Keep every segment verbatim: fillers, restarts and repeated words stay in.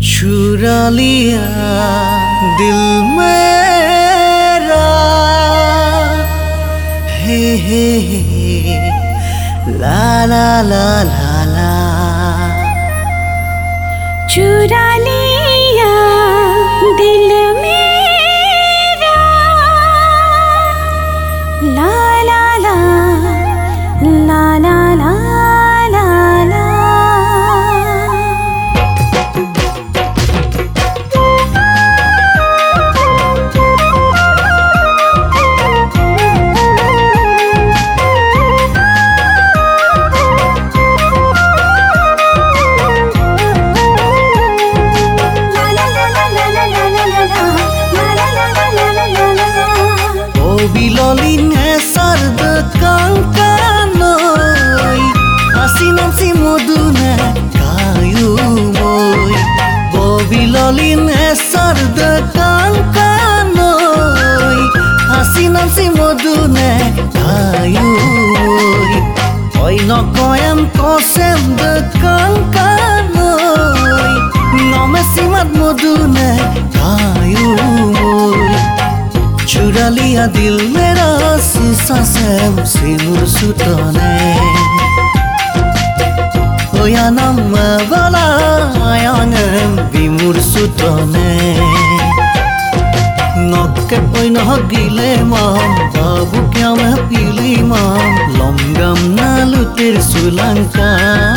चुरा लिया दिल मेरा, हे हे हे ला ला ला ला ला। चुरा लिया दिल मेरा, ला ला ला ला ला ला ला ला। Bilolin sard kankanoi, asinam si moduna kayu moi. Bilolin sard kankanoi, asinam si moduna kayu moi. Oi no koyam kosem de kankanoi, no mesimat moduna kayu moi. चुरा लिया दिल मेरा शीशा से सिमुर सुटने, होया नाम वाला आयांगम बिमुर सुटने। नक्के पोई न गिले माम बाबू क्या मैं पीली माम, लंगम ना लुटेर सुलंका।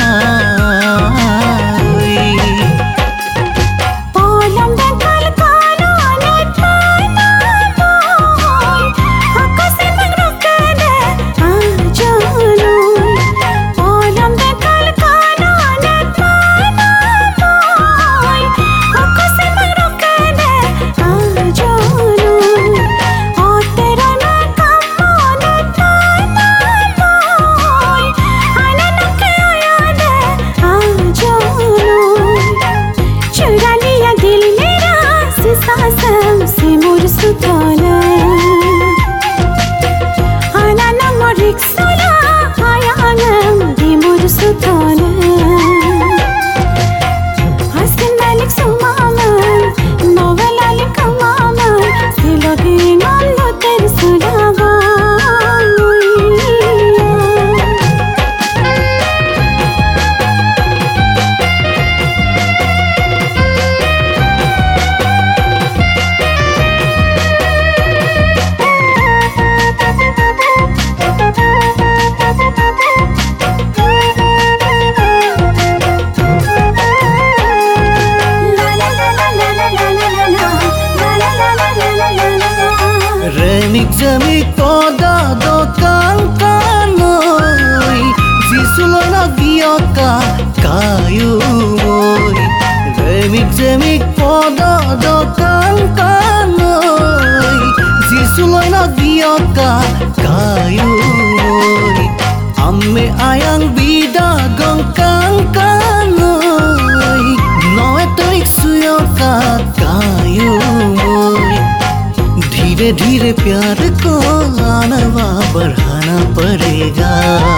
Remix remix toda do kankanoi, jisulo na gioka kayu moi. Remix remix toda do kankanoi, jisulo na gioka kayu moi. Amme ayang bida gong kankanoi, noe toik suyoka kayu moi. धीरे धीरे प्यार को आनवा बढ़ाना पड़ेगा।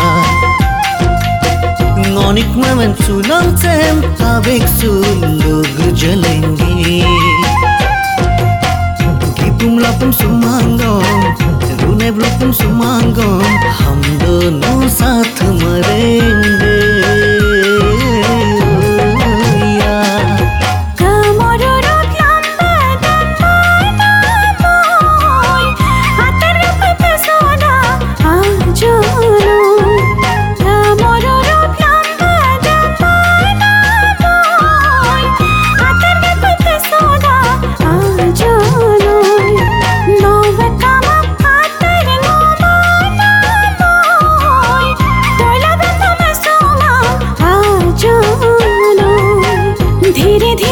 नॉनिक में सुनम से ताबिक सुन लोग जलेंगे। गिपुम लापुम सुमांगो, रूने ब्लुपुम सुमांगो, हम दोनों साथ मरेंगे। धीरे धीरे